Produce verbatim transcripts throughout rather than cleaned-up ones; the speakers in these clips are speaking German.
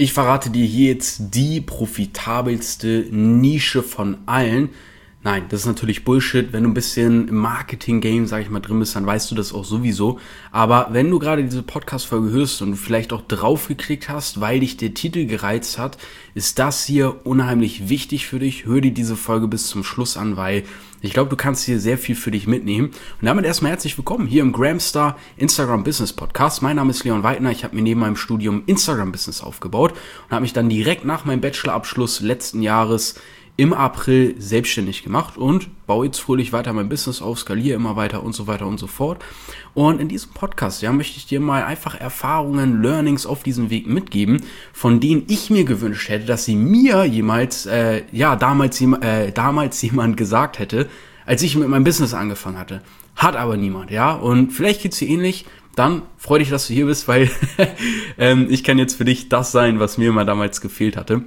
Ich verrate dir hier jetzt die profitabelste Nische von allen. Nein, das ist natürlich Bullshit. Wenn du ein bisschen im Marketing-Game, sag ich mal, drin bist, dann weißt du das auch sowieso. Aber wenn du gerade diese Podcast-Folge hörst und du vielleicht auch draufgeklickt hast, weil dich der Titel gereizt hat, ist das hier unheimlich wichtig für dich. Hör dir diese Folge bis zum Schluss an, weil ich glaube, du kannst hier sehr viel für dich mitnehmen. Und damit erstmal herzlich willkommen hier im Gramstar Instagram Business Podcast. Mein Name ist Leon Weidner. Ich habe mir neben meinem Studium Instagram Business aufgebaut und habe mich dann direkt nach meinem Bachelorabschluss letzten Jahres im April selbstständig gemacht und baue jetzt fröhlich weiter mein Business auf, skaliere immer weiter und so weiter und so fort. Und in diesem Podcast, ja, möchte ich dir mal einfach Erfahrungen, Learnings auf diesem Weg mitgeben, von denen ich mir gewünscht hätte, dass sie mir jemals, äh, ja, damals, äh, damals jemand gesagt hätte, als ich mit meinem Business angefangen hatte. Hat aber niemand, ja. Und vielleicht geht's dir ähnlich. Dann freu dich, dass du hier bist, weil ähm, ich kann jetzt für dich das sein, was mir immer damals gefehlt hatte.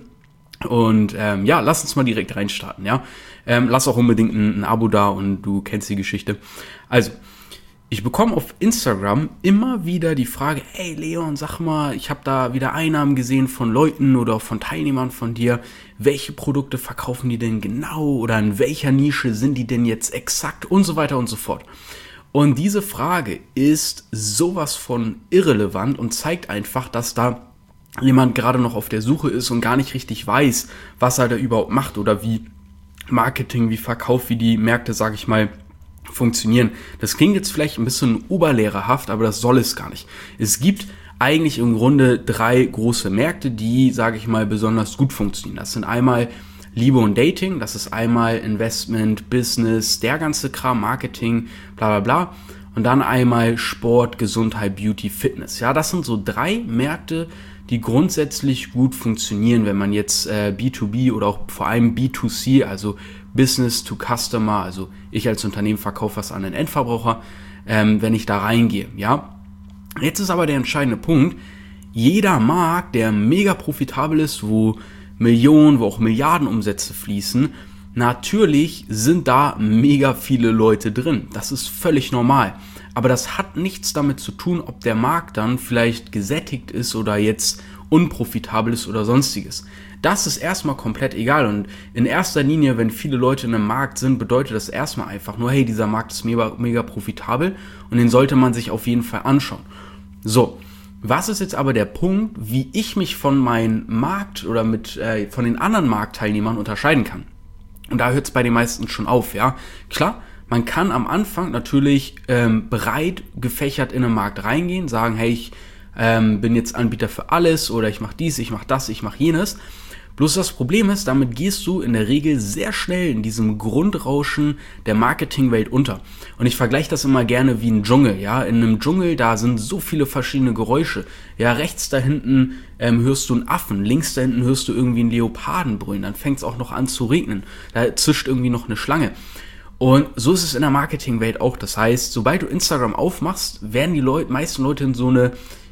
Und ähm, ja, lass uns mal direkt reinstarten, ja. Ähm, lass auch unbedingt ein, ein Abo da und du kennst die Geschichte. Also, ich bekomme auf Instagram immer wieder die Frage, hey Leon, sag mal, ich habe da wieder Einnahmen gesehen von Leuten oder auch von Teilnehmern von dir. Welche Produkte verkaufen die denn genau oder in welcher Nische sind die denn jetzt exakt und so weiter und so fort. Und diese Frage ist sowas von irrelevant und zeigt einfach, dass da jemand gerade noch auf der Suche ist und gar nicht richtig weiß, was er da überhaupt macht oder wie Marketing, wie Verkauf, wie die Märkte, sag ich mal, funktionieren. Das klingt jetzt vielleicht ein bisschen oberlehrerhaft, aber das soll es gar nicht. Es gibt eigentlich im Grunde drei große Märkte, die, sage ich mal, besonders gut funktionieren. Das sind einmal Liebe und Dating, das ist einmal Investment, Business, der ganze Kram, Marketing, bla bla bla. Und dann einmal Sport, Gesundheit, Beauty, Fitness. Ja, das sind so drei Märkte, die grundsätzlich gut funktionieren, wenn man jetzt äh, B zwei B oder auch vor allem B zwei C, also Business to Customer, also ich als Unternehmen verkaufe was an den Endverbraucher, ähm, wenn ich da reingehe, ja. Jetzt ist aber der entscheidende Punkt, jeder Markt, der mega profitabel ist, wo Millionen, wo auch Milliardenumsätze fließen, natürlich sind da mega viele Leute drin. Das ist völlig normal. Aber das hat nichts damit zu tun, ob der Markt dann vielleicht gesättigt ist oder jetzt unprofitabel ist oder sonstiges. Das ist erstmal komplett egal. Und in erster Linie, wenn viele Leute in einem Markt sind, bedeutet das erstmal einfach nur, hey, dieser Markt ist mega, mega profitabel und den sollte man sich auf jeden Fall anschauen. So. Was ist jetzt aber der Punkt, wie ich mich von meinem Markt oder mit äh, von den anderen Marktteilnehmern unterscheiden kann? Und da hört es bei den meisten schon auf, ja. Klar, man kann am Anfang natürlich ähm, breit gefächert in den Markt reingehen, sagen, hey, ich ähm, bin jetzt Anbieter für alles oder ich mache dies, ich mache das, ich mache jenes. Bloß das Problem ist, damit gehst du in der Regel sehr schnell in diesem Grundrauschen der Marketingwelt unter. Und ich vergleiche das immer gerne wie ein Dschungel, ja. In einem Dschungel, da sind so viele verschiedene Geräusche. Ja, rechts da hinten ähm, hörst du einen Affen, links da hinten hörst du irgendwie einen Leoparden brüllen, dann fängt es auch noch an zu regnen. Da zischt irgendwie noch eine Schlange. Und so ist es in der Marketingwelt auch. Das heißt, sobald du Instagram aufmachst, werden die Leute, meisten Leute in so eine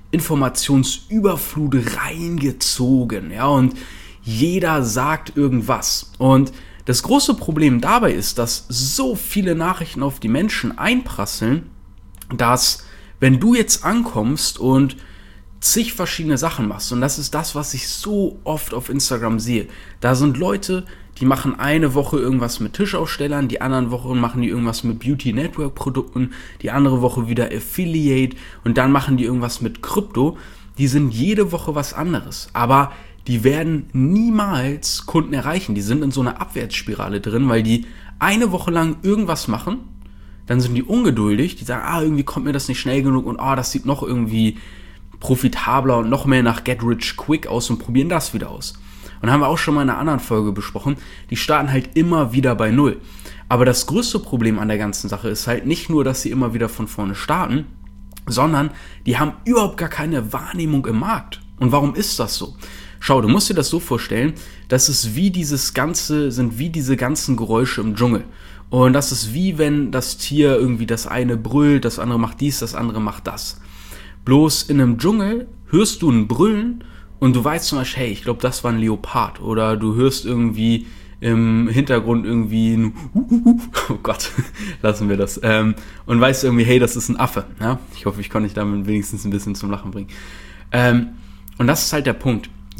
Informationsüberflut reingezogen, ja, und jeder sagt irgendwas. Und das große Problem dabei ist, dass so viele Nachrichten auf die Menschen einprasseln, dass wenn du jetzt ankommst und zig verschiedene Sachen machst, und das ist das, was ich so oft auf Instagram sehe, da sind Leute, die machen eine Woche irgendwas mit Tischausstellern, die anderen Wochen machen die irgendwas mit Beauty Network Produkten, die andere Woche wieder Affiliate und dann machen die irgendwas mit Krypto. Die sind jede Woche was anderes, aber die werden niemals Kunden erreichen. Die sind in so einer Abwärtsspirale drin, weil die eine Woche lang irgendwas machen, dann sind die ungeduldig, die sagen, ah, irgendwie kommt mir das nicht schnell genug und ah, das sieht noch irgendwie profitabler und noch mehr nach Get Rich Quick aus und probieren das wieder aus. Und haben wir auch schon mal in einer anderen Folge besprochen, die starten halt immer wieder bei Null. Aber das größte Problem an der ganzen Sache ist halt nicht nur, dass sie immer wieder von vorne starten, sondern die haben überhaupt gar keine Wahrnehmung im Markt. Und warum ist das so? Schau, du musst dir das so vorstellen, das ist wie dieses ganze, sind wie diese ganzen Geräusche im Dschungel. Und das ist wie wenn das Tier irgendwie das eine brüllt, das andere macht dies, das andere macht das. Bloß in einem Dschungel hörst du ein Brüllen und du weißt zum Beispiel, hey, ich glaube, das war ein Leopard. Oder du hörst irgendwie im Hintergrund irgendwie ein oh Gott, lassen wir das. Ähm, und weißt irgendwie, hey, das ist ein Affe. Ja? Ich hoffe, ich konnte dich damit wenigstens ein bisschen zum Lachen bringen. Ähm, und das ist halt der Punkt.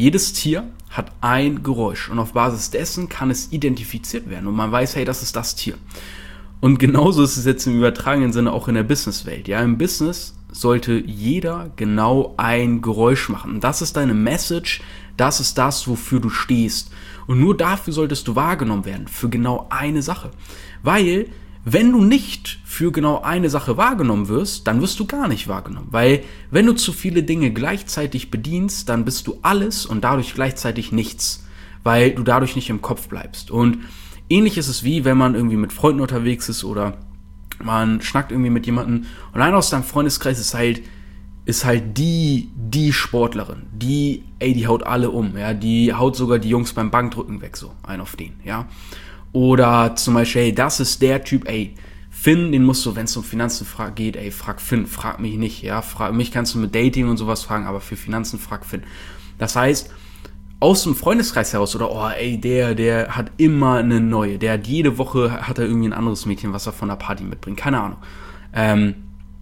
jedes Tier hat ein Geräusch und auf Basis dessen kann es identifiziert werden und man weiß, hey, das ist das Tier. Und genauso ist es jetzt im übertragenen Sinne auch in der Businesswelt. Ja, im Business sollte jeder genau ein Geräusch machen. Und das ist deine Message, das ist das, wofür du stehst. Und nur dafür solltest du wahrgenommen werden, für genau eine Sache. Weil, wenn du nicht für genau eine Sache wahrgenommen wirst, dann wirst du gar nicht wahrgenommen. Weil, wenn du zu viele Dinge gleichzeitig bedienst, dann bist du alles und dadurch gleichzeitig nichts. Weil du dadurch nicht im Kopf bleibst. Und ähnlich ist es wie, wenn man irgendwie mit Freunden unterwegs ist oder man schnackt irgendwie mit jemandem und einer aus deinem Freundeskreis ist halt, ist halt die, die Sportlerin, die, ey, die haut alle um, ja, die haut sogar die Jungs beim Bankdrücken weg, so, ein auf den, ja. Oder zum Beispiel, ey, das ist der Typ, ey, Finn, den musst du, wenn es um Finanzen geht, ey, frag Finn, frag mich nicht, ja, frag mich kannst du mit Dating und sowas fragen, aber für Finanzen frag Finn. Das heißt, aus dem Freundeskreis heraus oder, oh, ey, der, der hat immer eine neue, der hat jede Woche, hat er irgendwie ein anderes Mädchen, was er von der Party mitbringt, keine Ahnung. Ähm,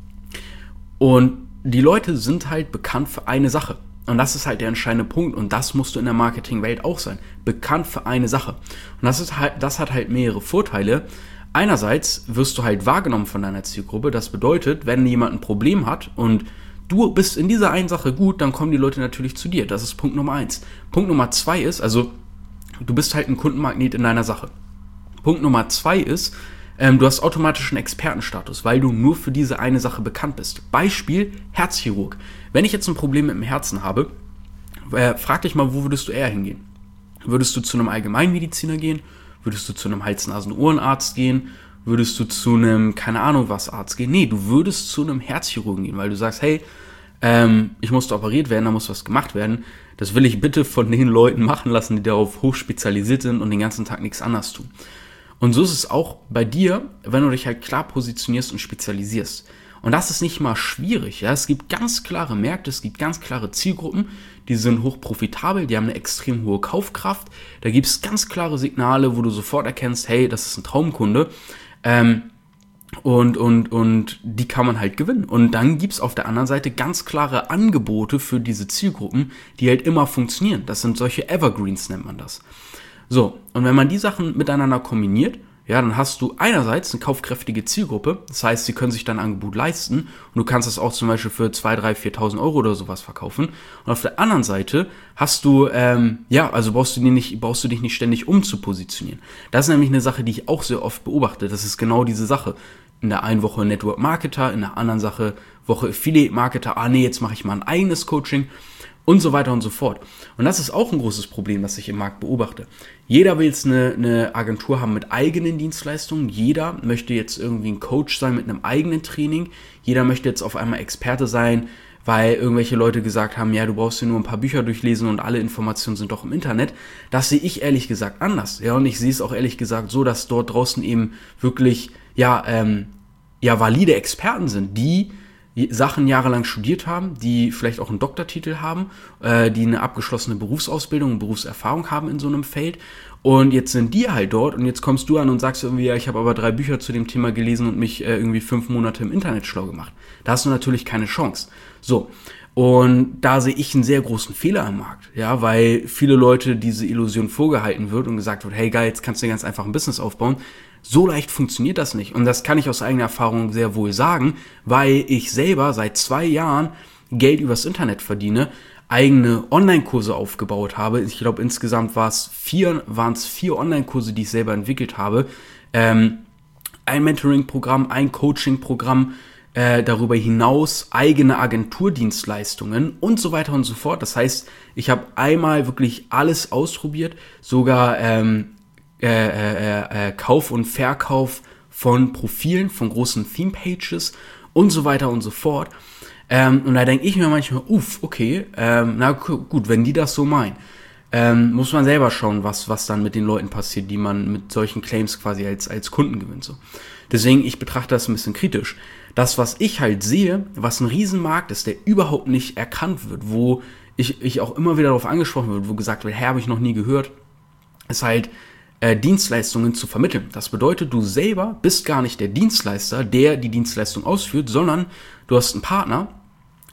und die Leute sind halt bekannt für eine Sache. Und das ist halt der entscheidende Punkt. Und das musst du in der Marketingwelt auch sein. Bekannt für eine Sache. Und das ist halt, das hat halt mehrere Vorteile. Einerseits wirst du halt wahrgenommen von deiner Zielgruppe. Das bedeutet, wenn jemand ein Problem hat und du bist in dieser einen Sache gut, dann kommen die Leute natürlich zu dir. Das ist Punkt Nummer eins. Punkt Nummer zwei ist, also du bist halt ein Kundenmagnet in deiner Sache. Punkt Nummer zwei ist, ähm, du hast automatisch einen Expertenstatus, weil du nur für diese eine Sache bekannt bist. Beispiel Herzchirurg. Wenn ich jetzt ein Problem mit dem Herzen habe, äh, frag dich mal, wo würdest du eher hingehen? Würdest du zu einem Allgemeinmediziner gehen? Würdest du zu einem Hals-Nasen-Ohrenarzt gehen? Würdest du zu einem, keine Ahnung was, Arzt gehen? Nee, du würdest zu einem Herzchirurgen gehen, weil du sagst, hey, ähm, ich musste operiert werden, da muss was gemacht werden. Das will ich bitte von den Leuten machen lassen, die darauf hochspezialisiert sind und den ganzen Tag nichts anderes tun. Und so ist es auch bei dir, wenn du dich halt klar positionierst und spezialisierst. Und das ist nicht mal schwierig. Ja? Es gibt ganz klare Märkte, es gibt ganz klare Zielgruppen, die sind hoch profitabel, die haben eine extrem hohe Kaufkraft. Da gibt es ganz klare Signale, wo du sofort erkennst, hey, das ist ein Traumkunde. Ähm, und, und, und die kann man halt gewinnen. Und dann gibt es auf der anderen Seite ganz klare Angebote für diese Zielgruppen, die halt immer funktionieren. Das sind solche Evergreens, nennt man das. So, und wenn man die Sachen miteinander kombiniert, ja, dann hast du einerseits eine kaufkräftige Zielgruppe, das heißt, sie können sich dein Angebot leisten und du kannst es auch zum Beispiel für zweitausend, dreitausend, viertausend Euro oder sowas verkaufen. Und auf der anderen Seite hast du, ähm, ja, also brauchst du, dir nicht, brauchst du dich nicht ständig umzupositionieren. Das ist nämlich eine Sache, die ich auch sehr oft beobachte. Das ist genau diese Sache. In der einen Woche Network Marketer, in der anderen Sache Woche Affiliate Marketer, ah nee, jetzt mache ich mal ein eigenes Coaching. Und so weiter und so fort. Und das ist auch ein großes Problem, das ich im Markt beobachte. Jeder will jetzt eine, eine Agentur haben mit eigenen Dienstleistungen. Jeder möchte jetzt irgendwie ein Coach sein mit einem eigenen Training. Jeder möchte jetzt auf einmal Experte sein, weil irgendwelche Leute gesagt haben, ja, du brauchst dir nur ein paar Bücher durchlesen und alle Informationen sind doch im Internet. Das sehe ich ehrlich gesagt anders. Ja, und ich sehe es auch ehrlich gesagt so, dass dort draußen eben wirklich, ja, ähm, ja, valide Experten sind, die Sachen jahrelang studiert haben, die vielleicht auch einen Doktortitel haben, äh, die eine abgeschlossene Berufsausbildung und Berufserfahrung haben in so einem Feld. Und jetzt sind die halt dort und jetzt kommst du an und sagst irgendwie, ja, ich habe aber drei Bücher zu dem Thema gelesen und mich äh, irgendwie fünf Monate im Internet schlau gemacht. Da hast du natürlich keine Chance. So, und da sehe ich einen sehr großen Fehler am Markt, ja, weil viele Leute diese Illusion vorgehalten wird und gesagt wird, hey geil, jetzt kannst du dir ganz einfach ein Business aufbauen. So leicht funktioniert das nicht. Und das kann ich aus eigener Erfahrung sehr wohl sagen, weil ich selber seit zwei Jahren Geld übers Internet verdiene, eigene Online-Kurse aufgebaut habe. Ich glaube, insgesamt war es vier, waren es vier Online-Kurse, die ich selber entwickelt habe. Ähm, ein Mentoring-Programm, ein Coaching-Programm, äh, darüber hinaus eigene Agenturdienstleistungen und so weiter und so fort. Das heißt, ich habe einmal wirklich alles ausprobiert, sogar ähm, Äh, äh, äh, Kauf und Verkauf von Profilen, von großen Theme-Pages und so weiter und so fort. Ähm, und da denke ich mir manchmal, uff, okay, ähm, na gut, wenn die das so meinen, ähm, muss man selber schauen, was was dann mit den Leuten passiert, die man mit solchen Claims quasi als als Kunden gewinnt. So. Deswegen, ich betrachte das ein bisschen kritisch. Das, was ich halt sehe, was ein Riesenmarkt ist, der überhaupt nicht erkannt wird, wo ich, ich auch immer wieder darauf angesprochen wird, wo gesagt wird, hey, habe ich noch nie gehört, ist halt Dienstleistungen zu vermitteln. Das bedeutet, du selber bist gar nicht der Dienstleister, der die Dienstleistung ausführt, sondern du hast einen Partner,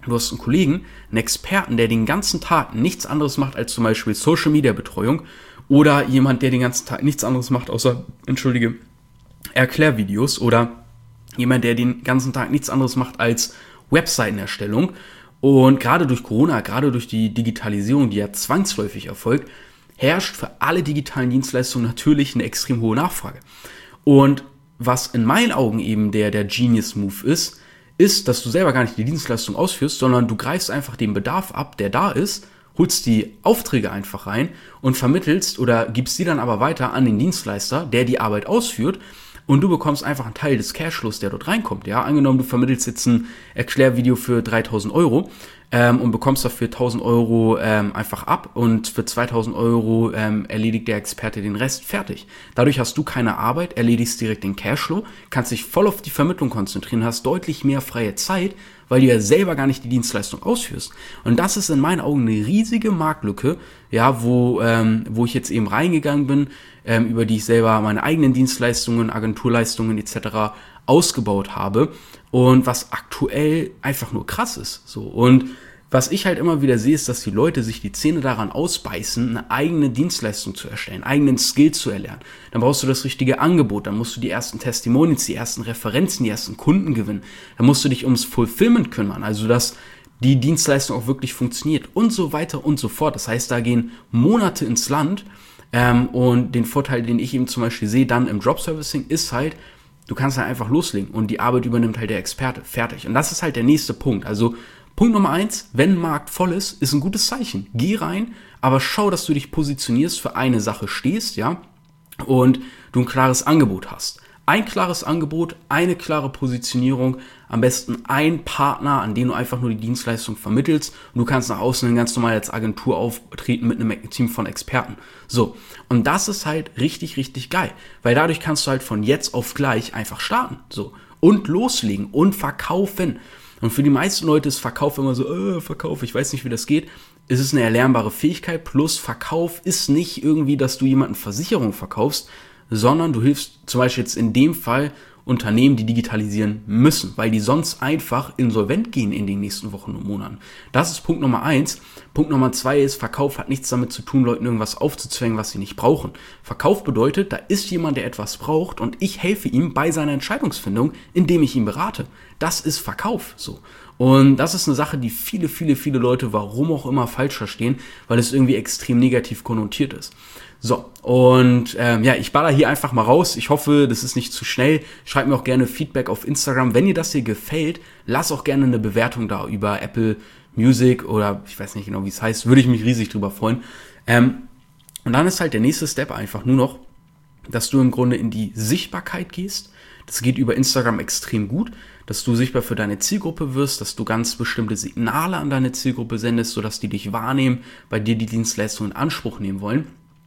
Du hast einen Kollegen, einen Experten, der den ganzen Tag nichts anderes macht als zum Beispiel Social-Media-Betreuung oder jemand, der den ganzen Tag nichts anderes macht außer, entschuldige, Erklärvideos oder jemand, der den ganzen Tag nichts anderes macht als Webseitenerstellung. Und gerade durch Corona, gerade durch die Digitalisierung, die ja zwangsläufig erfolgt, herrscht für alle digitalen Dienstleistungen natürlich eine extrem hohe Nachfrage. Und was in meinen Augen eben der, der Genius-Move ist, ist, dass du selber gar nicht die Dienstleistung ausführst, sondern du greifst einfach den Bedarf ab, der da ist, holst die Aufträge einfach rein und vermittelst oder gibst die dann aber weiter an den Dienstleister, der die Arbeit ausführt, und du bekommst einfach einen Teil des Cashflows, der dort reinkommt. Ja, angenommen, du vermittelst jetzt ein Erklärvideo für dreitausend Euro ähm, und bekommst dafür tausend Euro ähm, einfach ab und für zweitausend Euro ähm, erledigt der Experte den Rest, fertig. Dadurch hast du keine Arbeit, erledigst direkt den Cashflow, kannst dich voll auf die Vermittlung konzentrieren, hast deutlich mehr freie Zeit, weil du ja selber gar nicht die Dienstleistung ausführst. Und das ist in meinen Augen eine riesige Marktlücke, ja, wo, ähm, wo ich jetzt eben reingegangen bin, ähm, über die ich selber meine eigenen Dienstleistungen, Agenturleistungen et cetera ausgebaut habe und was aktuell einfach nur krass ist. So. Und was ich halt immer wieder sehe, ist, dass die Leute sich die Zähne daran ausbeißen, eine eigene Dienstleistung zu erstellen, einen eigenen Skill zu erlernen. Dann brauchst du das richtige Angebot, dann musst du die ersten Testimonials, die ersten Referenzen, die ersten Kunden gewinnen. Dann musst du dich ums Fulfillment kümmern, also dass die Dienstleistung auch wirklich funktioniert und so weiter und so fort. Das heißt, da gehen Monate ins Land ähm, und den Vorteil, den ich eben zum Beispiel sehe, dann im Dropservicing, ist halt, du kannst halt einfach loslegen und die Arbeit übernimmt halt der Experte. Fertig. Und das ist halt der nächste Punkt. Also Punkt Nummer eins, wenn ein Markt voll ist, ist ein gutes Zeichen. Geh rein, aber schau, dass du dich positionierst, für eine Sache stehst, ja, und du ein klares Angebot hast. Ein klares Angebot, eine klare Positionierung, am besten ein Partner, an den du einfach nur die Dienstleistung vermittelst, und du kannst nach außen ganz normal als Agentur auftreten mit einem Team von Experten. So, und das ist halt richtig, richtig geil, weil dadurch kannst du halt von jetzt auf gleich einfach starten, so, und loslegen und verkaufen. Und für die meisten Leute ist Verkauf immer so, äh, Verkauf, ich weiß nicht, wie das geht. Es ist eine erlernbare Fähigkeit, plus Verkauf ist nicht irgendwie, dass du jemanden Versicherung verkaufst, sondern du hilfst zum Beispiel jetzt in dem Fall Unternehmen, die digitalisieren müssen, weil die sonst einfach insolvent gehen in den nächsten Wochen und Monaten. Das ist Punkt Nummer eins. Punkt Nummer zwei ist, Verkauf hat nichts damit zu tun, Leuten irgendwas aufzuzwängen, was sie nicht brauchen. Verkauf bedeutet, da ist jemand, der etwas braucht und ich helfe ihm bei seiner Entscheidungsfindung, indem ich ihn berate. Das ist Verkauf, so. Und das ist eine Sache, die viele, viele, viele Leute, warum auch immer, falsch verstehen, weil es irgendwie extrem negativ konnotiert ist. So, und ähm, ja, ich baller hier einfach mal raus. Ich hoffe, das ist nicht zu schnell. Schreibt mir auch gerne Feedback auf Instagram. Wenn dir das hier gefällt, lass auch gerne eine Bewertung da über Apple Music oder ich weiß nicht genau, wie es heißt. Würde ich mich riesig drüber freuen. Ähm, und dann ist halt der nächste Step einfach nur noch, dass du im Grunde in die Sichtbarkeit gehst. Das geht über Instagram extrem gut, dass du sichtbar für deine Zielgruppe wirst, dass du ganz bestimmte Signale an deine Zielgruppe sendest, sodass die dich wahrnehmen, bei dir die Dienstleistung in Anspruch nehmen wollen.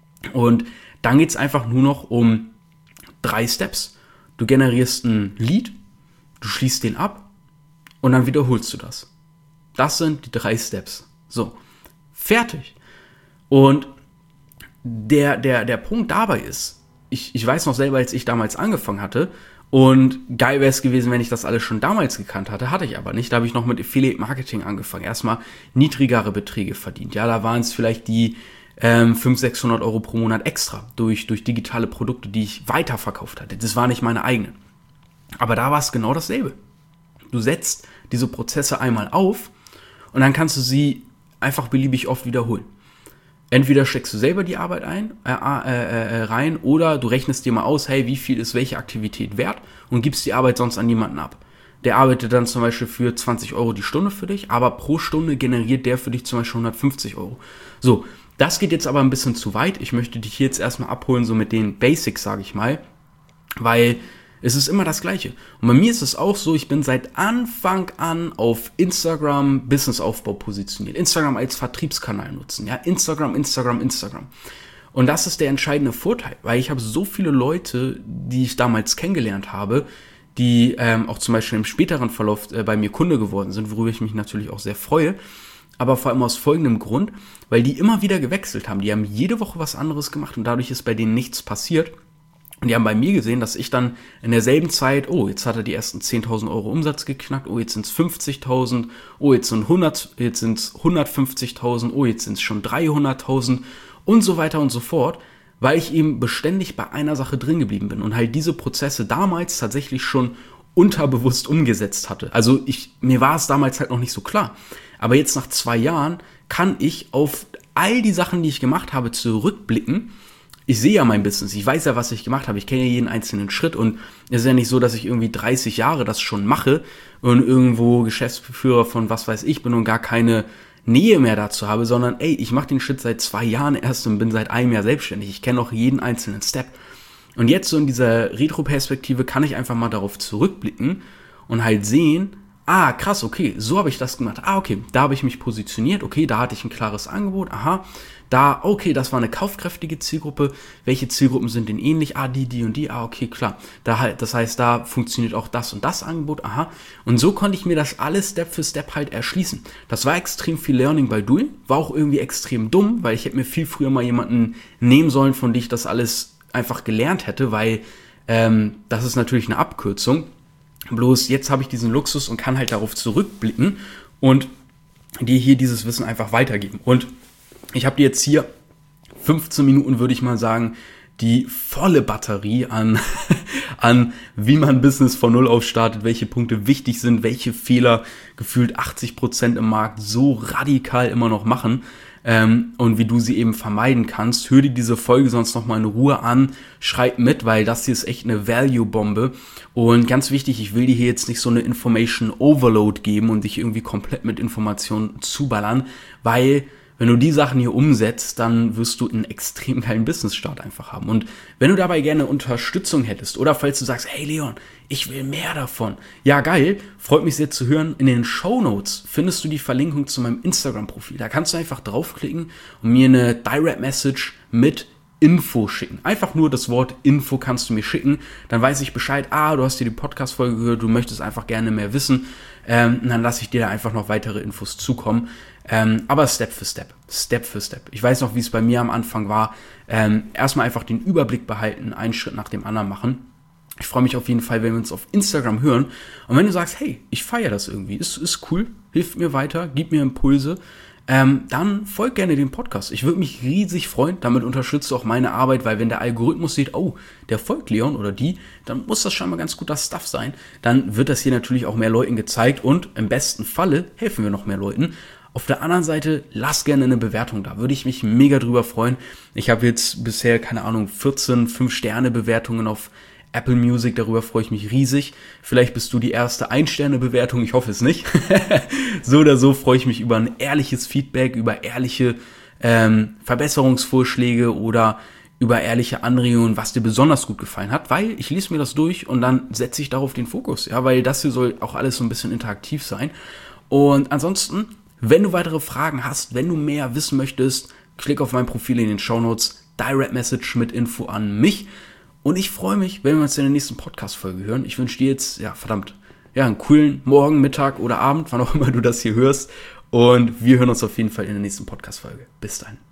Und dann geht's einfach nur noch um drei Steps. Du generierst ein Lead, du schließt den ab und dann wiederholst du das. Das sind die drei Steps. So, fertig. Und der, der, der Punkt dabei ist, ich, ich weiß noch selber, als ich damals angefangen hatte, und geil wäre es gewesen, wenn ich das alles schon damals gekannt hatte, hatte ich aber nicht. Da habe ich noch mit Affiliate Marketing angefangen. Erstmal niedrigere Beträge verdient. Ja, da waren es vielleicht die ähm, fünfhundert, sechshundert Euro pro Monat extra durch, durch digitale Produkte, die ich weiterverkauft hatte. Das war nicht meine eigenen. Aber da war es genau dasselbe. Du setzt diese Prozesse einmal auf und dann kannst du sie einfach beliebig oft wiederholen. Entweder steckst du selber die Arbeit ein, äh, äh, äh, rein oder du rechnest dir mal aus, hey, wie viel ist welche Aktivität wert und gibst die Arbeit sonst an jemanden ab. Der arbeitet dann zum Beispiel für zwanzig Euro die Stunde für dich, aber pro Stunde generiert der für dich zum Beispiel hundertfünfzig Euro. So, das geht jetzt aber ein bisschen zu weit. Ich möchte dich hier jetzt erstmal abholen, so mit den Basics, sage ich mal, weil es ist immer das Gleiche. Und bei mir ist es auch so, ich bin seit Anfang an auf Instagram Businessaufbau positioniert. Instagram als Vertriebskanal nutzen. Ja, Instagram, Instagram, Instagram. Und das ist der entscheidende Vorteil, weil ich habe so viele Leute, die ich damals kennengelernt habe, die ähm, auch zum Beispiel im späteren Verlauf äh, bei mir Kunde geworden sind, worüber ich mich natürlich auch sehr freue. Aber vor allem aus folgendem Grund, weil die immer wieder gewechselt haben. Die haben jede Woche was anderes gemacht und dadurch ist bei denen nichts passiert. Und die haben bei mir gesehen, dass ich dann in derselben Zeit, oh, jetzt hat er die ersten zehntausend Euro Umsatz geknackt, oh, jetzt sind es fünfzigtausend, oh, jetzt sind hundert, jetzt sind es hundertfünfzigtausend, oh, jetzt sind es schon dreihunderttausend und so weiter und so fort, weil ich eben beständig bei einer Sache drin geblieben bin und halt diese Prozesse damals tatsächlich schon unterbewusst umgesetzt hatte. Also ich, mir war es damals halt noch nicht so klar. Aber jetzt nach zwei Jahren kann ich auf all die Sachen, die ich gemacht habe, zurückblicken. Ich sehe ja mein Business, ich weiß ja, was ich gemacht habe, ich kenne ja jeden einzelnen Schritt und es ist ja nicht so, dass ich irgendwie dreißig Jahre das schon mache und irgendwo Geschäftsführer von was weiß ich bin und gar keine Nähe mehr dazu habe, sondern ey, ich mache den Schritt seit zwei Jahren erst und bin seit einem Jahr selbstständig. Ich kenne auch jeden einzelnen Step. Und jetzt so in dieser Retro-Perspektive kann ich einfach mal darauf zurückblicken und halt sehen, ah, krass, okay, so habe ich das gemacht. Ah, okay, da habe ich mich positioniert. Okay, da hatte ich ein klares Angebot. Aha, da, okay, das war eine kaufkräftige Zielgruppe. Welche Zielgruppen sind denn ähnlich? Ah, die, die und die. Ah, okay, klar. Da halt, das heißt, da funktioniert auch das und das Angebot. Aha. Und so konnte ich mir das alles Step für Step halt erschließen. Das war extrem viel Learning by Doing. War auch irgendwie extrem dumm, weil ich hätte mir viel früher mal jemanden nehmen sollen, von dem ich das alles einfach gelernt hätte, weil ähm, das ist natürlich eine Abkürzung. Bloß jetzt habe ich diesen Luxus und kann halt darauf zurückblicken und dir hier dieses Wissen einfach weitergeben. Und ich habe dir jetzt hier fünfzehn Minuten, würde ich mal sagen, die volle Batterie an, an wie man Business von Null auf startet, welche Punkte wichtig sind, welche Fehler gefühlt achtzig Prozent im Markt so radikal immer noch machen. Ähm, und wie du sie eben vermeiden kannst. Hör dir diese Folge sonst nochmal in Ruhe an, schreib mit, weil das hier ist echt eine Value-Bombe. Und ganz wichtig, ich will dir hier jetzt nicht so eine Information Overload geben und dich irgendwie komplett mit Informationen zuballern, weil wenn du die Sachen hier umsetzt, dann wirst du einen extrem geilen Business-Start einfach haben. Und wenn du dabei gerne Unterstützung hättest oder falls du sagst, hey Leon, ich will mehr davon. Ja, geil, freut mich sehr zu hören. In den Shownotes findest du die Verlinkung zu meinem Instagram-Profil. Da kannst du einfach draufklicken und mir eine Direct Message mit Info schicken. Einfach nur das Wort Info kannst du mir schicken. Dann weiß ich Bescheid, ah, du hast dir die Podcast-Folge gehört, du möchtest einfach gerne mehr wissen. Ähm, dann lasse ich dir da einfach noch weitere Infos zukommen. Ähm, aber Step für Step, Step für Step. Ich weiß noch, wie es bei mir am Anfang war. Ähm, erstmal einfach den Überblick behalten, einen Schritt nach dem anderen machen. Ich freue mich auf jeden Fall, wenn wir uns auf Instagram hören. Und wenn du sagst, hey, ich feiere das irgendwie, ist, ist cool, hilft mir weiter, gib mir Impulse, ähm, dann folg gerne dem Podcast. Ich würde mich riesig freuen, damit unterstützt du auch meine Arbeit, weil wenn der Algorithmus sieht, oh, der folgt Leon oder die, dann muss das scheinbar ganz guter Stuff sein. Dann wird das hier natürlich auch mehr Leuten gezeigt und im besten Falle helfen wir noch mehr Leuten. Auf der anderen Seite, lass gerne eine Bewertung da. Würde ich mich mega drüber freuen. Ich habe jetzt bisher, keine Ahnung, vierzehn fünf Sterne Bewertungen auf Apple Music. Darüber freue ich mich riesig. Vielleicht bist du die erste ein Sterne Bewertung. Ich hoffe es nicht. So oder so freue ich mich über ein ehrliches Feedback, über ehrliche ähm, Verbesserungsvorschläge oder über ehrliche Anregungen, was dir besonders gut gefallen hat, weil ich lese mir das durch und dann setze ich darauf den Fokus. Ja, weil das hier soll auch alles so ein bisschen interaktiv sein. Und ansonsten, wenn du weitere Fragen hast, wenn du mehr wissen möchtest, klick auf mein Profil in den Shownotes, Direct Message mit Info an mich. Und ich freue mich, wenn wir uns in der nächsten Podcast-Folge hören. Ich wünsche dir jetzt, ja, verdammt, ja, einen coolen Morgen, Mittag oder Abend, wann auch immer du das hier hörst. Und wir hören uns auf jeden Fall in der nächsten Podcast-Folge. Bis dann.